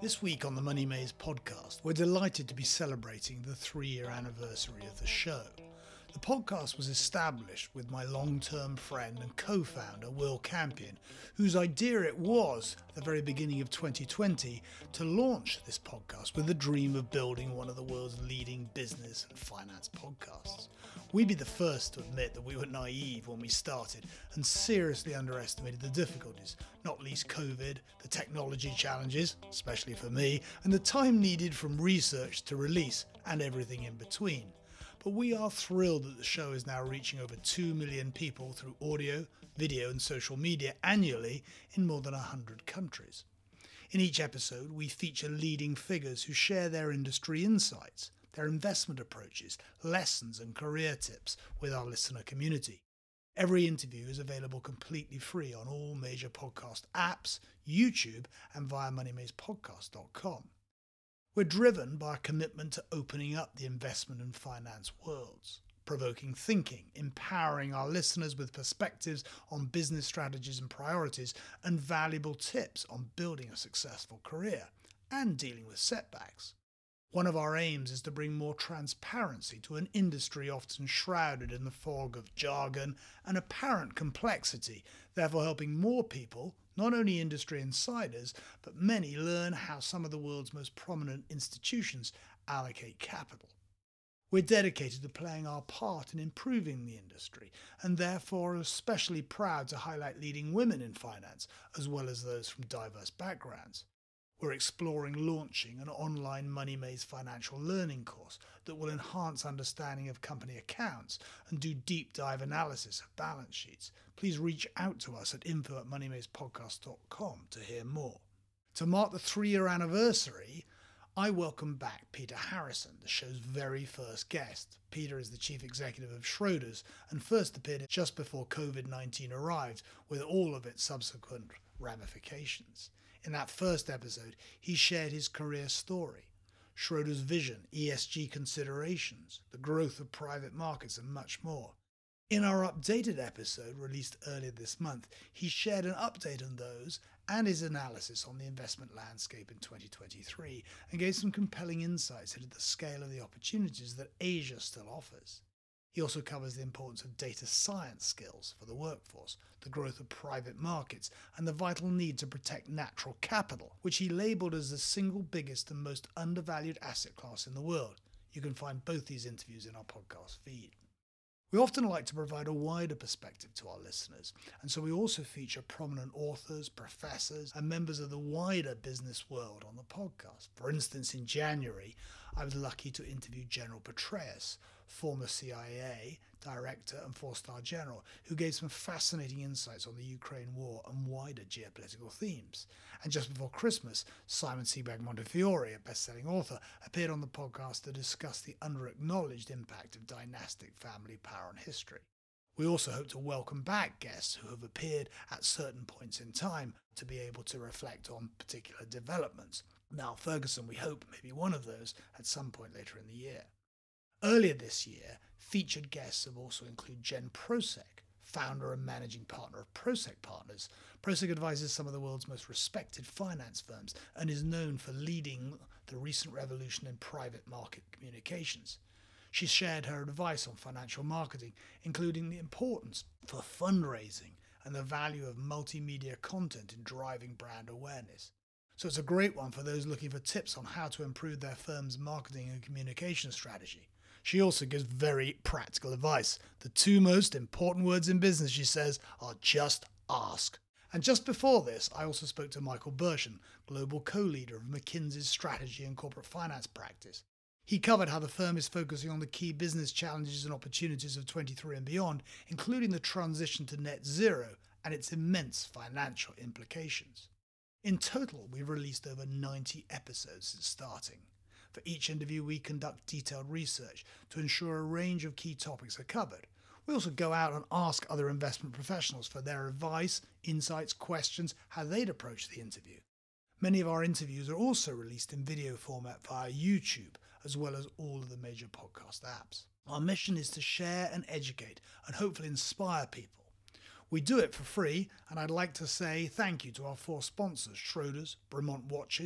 This week on the Money Maze podcast, we're delighted to be celebrating the 3-year anniversary of the show. The podcast was established with my long-term friend and co-founder, Will Campion, whose idea it was, at the very beginning of 2020, to launch this podcast with the dream of building one of the world's leading business and finance podcasts. We'd be the first to admit that we were naive when we started and seriously underestimated the difficulties, not least COVID, the technology challenges, especially for me, and the time needed from research to release and everything in between. But we are thrilled that the show is now reaching over 2 million people through audio, video and social media annually in more than 100 countries. In each episode, we feature leading figures who share their industry insights, their investment approaches, lessons and career tips with our listener community. Every interview is available completely free on all major podcast apps, YouTube and via moneymazepodcast.com. We're driven by a commitment to opening up the investment and finance worlds, provoking thinking, empowering our listeners with perspectives on business strategies and priorities, and valuable tips on building a successful career and dealing with setbacks. One of our aims is to bring more transparency to an industry often shrouded in the fog of jargon and apparent complexity, therefore helping more people, not only industry insiders, but many learn how some of the world's most prominent institutions allocate capital. We're dedicated to playing our part in improving the industry and therefore are especially proud to highlight leading women in finance as well as those from diverse backgrounds. We're exploring launching an online Money Maze financial learning course that will enhance understanding of company accounts and do deep dive analysis of balance sheets. Please reach out to us at info@moneymazepodcast.com to hear more. To mark the 3-year anniversary, I welcome back Peter Harrison, the show's very first guest. Peter is the chief executive of Schroders and first appeared just before COVID-19 arrived with all of its subsequent ramifications. In that first episode, he shared his career story, Schroders' vision, ESG considerations, the growth of private markets, and much more. In our updated episode, released earlier this month, he shared an update on those and his analysis on the investment landscape in 2023 and gave some compelling insights into the scale of the opportunities that Asia still offers. He also covers the importance of data science skills for the workforce, the growth of private markets, and the vital need to protect natural capital, which he labelled as the single biggest and most undervalued asset class in the world. You can find both these interviews in our podcast feed. We often like to provide a wider perspective to our listeners, and so we also feature prominent authors, professors, and members of the wider business world on the podcast. For instance, in January, I was lucky to interview General Petraeus, former CIA director and 4-star general, who gave some fascinating insights on the Ukraine war and wider geopolitical themes. And just before Christmas, Simon Sebag Montefiore, a best-selling author, appeared on the podcast to discuss the under-acknowledged impact of dynastic family power on history. We also hope to welcome back guests who have appeared at certain points in time to be able to reflect on particular developments. Niall Ferguson, we hope, may be one of those at some point later in the year. Earlier this year, featured guests have also included Jen Prosek, founder and managing partner of Prosek Partners. Prosek advises some of the world's most respected finance firms and is known for leading the recent revolution in private market communications. She shared her advice on financial marketing, including the importance for fundraising and the value of multimedia content in driving brand awareness. So it's a great one for those looking for tips on how to improve their firm's marketing and communication strategy. She also gives very practical advice. The 2 most important words in business, she says, are just ask. And just before this, I also spoke to Michael Bershen, global co-leader of McKinsey's strategy and corporate finance practice. He covered how the firm is focusing on the key business challenges and opportunities of 23 and beyond, including the transition to net zero and its immense financial implications. In total, we've released over 90 episodes since starting. For each interview, we conduct detailed research to ensure a range of key topics are covered. We also go out and ask other investment professionals for their advice, insights, questions, how they'd approach the interview. Many of our interviews are also released in video format via YouTube, as well as all of the major podcast apps. Our mission is to share and educate and hopefully inspire people. We do it for free, and I'd like to say thank you to our 4 sponsors, Schroders, Bremont Watches,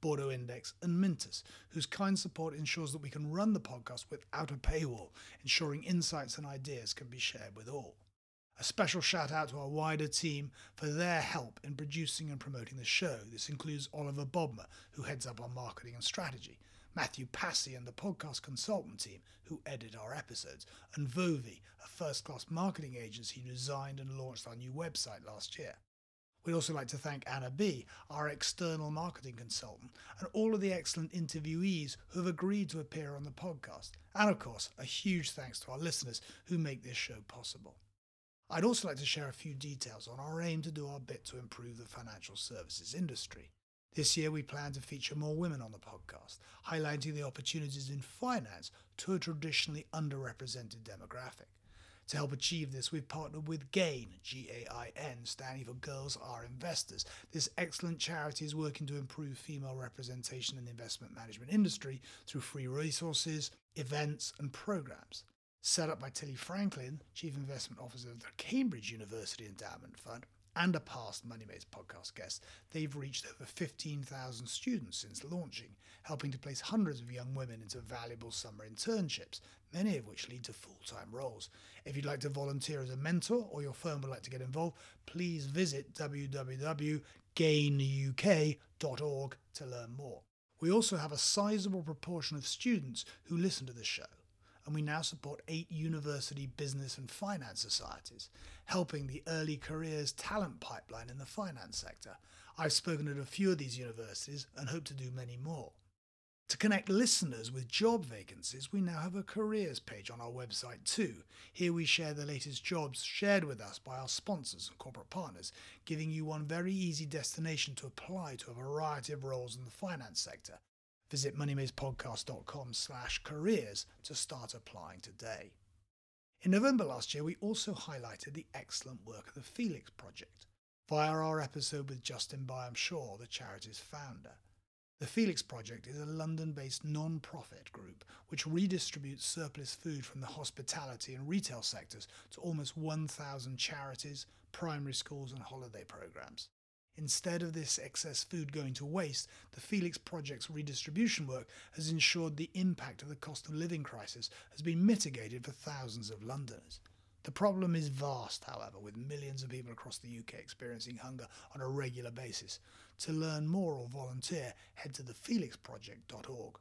Bordeaux Index, and Mintus, whose kind support ensures that we can run the podcast without a paywall, ensuring insights and ideas can be shared with all. A special shout out to our wider team for their help in producing and promoting the show. This includes Oliver Bodmer, who heads up our marketing and strategy, Matthew Passy and the podcast consultant team, who edit our episodes, and Vovi, a first-class marketing agency who designed and launched our new website last year. We'd also like to thank Anna B., our external marketing consultant, and all of the excellent interviewees who have agreed to appear on the podcast. And of course, a huge thanks to our listeners who make this show possible. I'd also like to share a few details on our aim to do our bit to improve the financial services industry. This year we plan to feature more women on the podcast, highlighting the opportunities in finance to a traditionally underrepresented demographic. To help achieve this, we've partnered with GAIN, G-A-I-N, standing for Girls Are Investors. This excellent charity is working to improve female representation in the investment management industry through free resources, events, and programs. Set up by Tilly Franklin, Chief Investment Officer of the Cambridge University Endowment Fund, and a past Moneymates podcast guest, they've reached over 15,000 students since launching, helping to place hundreds of young women into valuable summer internships, many of which lead to full-time roles. If you'd like to volunteer as a mentor or your firm would like to get involved, please visit www.gainuk.org to learn more. We also have a sizable proportion of students who listen to the show, and we now support 8 university business and finance societies, helping the early careers talent pipeline in the finance sector. I've spoken at a few of these universities and hope to do many more. To connect listeners with job vacancies, we now have a careers page on our website too. Here we share the latest jobs shared with us by our sponsors and corporate partners, giving you one very easy destination to apply to a variety of roles in the finance sector. Visit moneymatespodcast.com/careers to start applying today. In November last year, we also highlighted the excellent work of the Felix Project via our episode with Justin Byam-Shaw, the charity's founder. The Felix Project is a London-based non-profit group which redistributes surplus food from the hospitality and retail sectors to almost 1,000 charities, primary schools and holiday programs. Instead of this excess food going to waste, the Felix Project's redistribution work has ensured the impact of the cost of living crisis has been mitigated for thousands of Londoners. The problem is vast, however, with millions of people across the UK experiencing hunger on a regular basis. To learn more or volunteer, head to thefelixproject.org.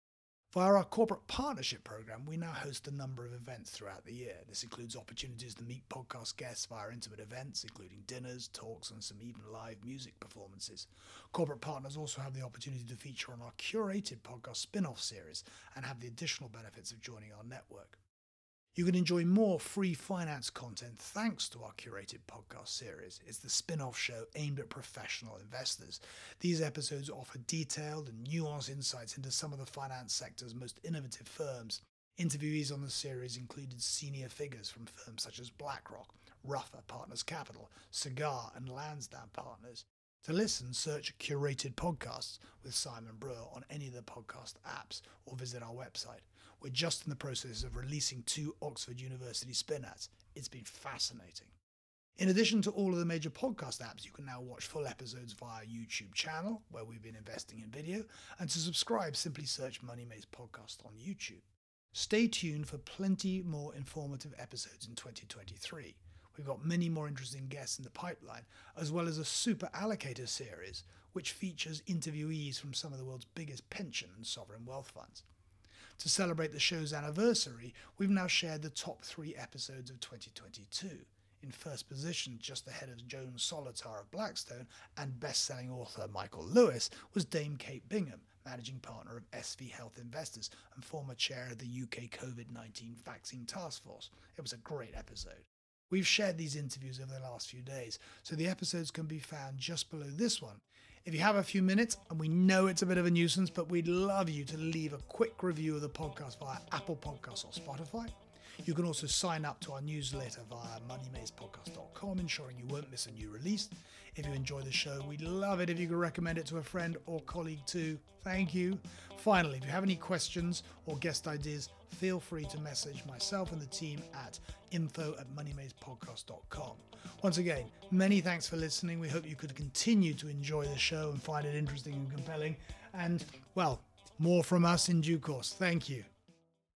Via our corporate partnership program, we now host a number of events throughout the year. This includes opportunities to meet podcast guests via intimate events, including dinners, talks, and some even live music performances. Corporate partners also have the opportunity to feature on our curated podcast spin-off series and have the additional benefits of joining our network. You can enjoy more free finance content thanks to our curated podcast series. It's the spin-off show aimed at professional investors. These episodes offer detailed and nuanced insights into some of the finance sector's most innovative firms. Interviewees on the series included senior figures from firms such as BlackRock, Ruffer Partners Capital, Cigar and Lansdowne Partners. To listen, search Curated Podcasts with Simon Brewer on any of the podcast apps or visit our website. We're just in the process of releasing 2 Oxford University spin-outs. It's been fascinating. In addition to all of the major podcast apps, you can now watch full episodes via our YouTube channel, where we've been investing in video, and to subscribe, simply search Moneymates Podcast on YouTube. Stay tuned for plenty more informative episodes in 2023. We've got many more interesting guests in the pipeline, as well as a Super Allocator series, which features interviewees from some of the world's biggest pension and sovereign wealth funds. To celebrate the show's anniversary, we've now shared the top 3 episodes of 2022. In first position, just ahead of Joan Solotar of Blackstone and best-selling author Michael Lewis, was Dame Kate Bingham, managing partner of SV Health Investors and former chair of the UK COVID-19 Vaccine Task Force. It was a great episode. We've shared these interviews over the last few days, so the episodes can be found just below this one. If you have a few minutes, and we know it's a bit of a nuisance, but we'd love you to leave a quick review of the podcast via Apple Podcasts or Spotify. You can also sign up to our newsletter via moneymazepodcast.com, ensuring you won't miss a new release. If you enjoy the show, we'd love it if you could recommend it to a friend or colleague too. Thank you. Finally, if you have any questions or guest ideas, feel free to message myself and the team at info@moneymazepodcast.com. Once again, many thanks for listening. We hope you could continue to enjoy the show and find it interesting and compelling. And, well, more from us in due course. Thank you.